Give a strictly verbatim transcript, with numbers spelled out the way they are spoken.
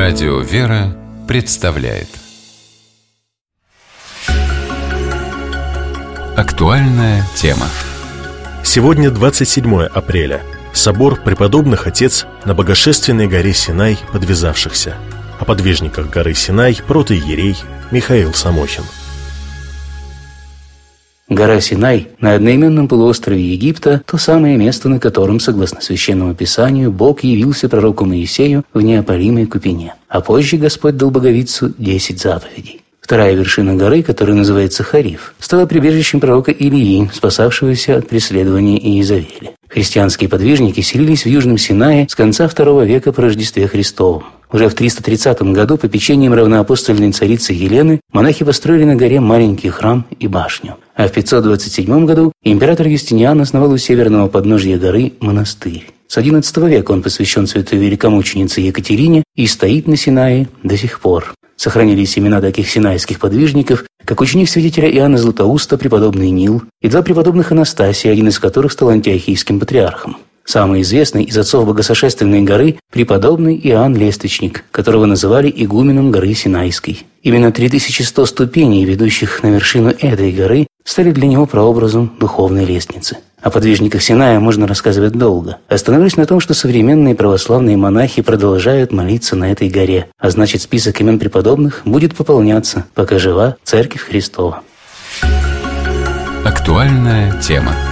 Радио «Вера» представляет актуальная тема. Сегодня двадцать седьмое апреля. Собор преподобных отец на Богошественной горе Синай подвязавшихся. О подвижниках горы Синай протоиерей Михаил Самохин. Гора Синай на одноименном полуострове Египта – то самое место, на котором, согласно Священному Писанию, Бог явился пророку Моисею в неопалимой купине. А позже Господь дал боговицу десять заповедей. Вторая вершина горы, которая называется Хариф, стала прибежищем пророка Илии, спасавшегося от преследования Иезавели. Христианские подвижники селились в Южном Синае с конца второго века по Рождестве Христовом. Уже в триста тридцатом году попечением равноапостольной царицы Елены монахи построили на горе маленький храм и башню. А в пятьсот двадцать седьмом году император Юстиниан основал у северного подножья горы монастырь. С одиннадцатого века он посвящен святой великомученице Екатерине и стоит на Синае до сих пор. Сохранились имена таких синайских подвижников, как ученик святителя Иоанна Златоуста, преподобный Нил, и два преподобных Анастасия, один из которых стал антиохийским патриархом. Самый известный из отцов Богосошественной горы – преподобный Иоанн Лествичник, которого называли игуменом горы Синайской. Именно три тысячи сто ступеней, ведущих на вершину этой горы, стали для него прообразом духовной лестницы. О подвижниках Синая можно рассказывать долго. Остановлюсь на том, что современные православные монахи продолжают молиться на этой горе, а значит, список имен преподобных будет пополняться, пока жива Церковь Христова. Актуальная тема.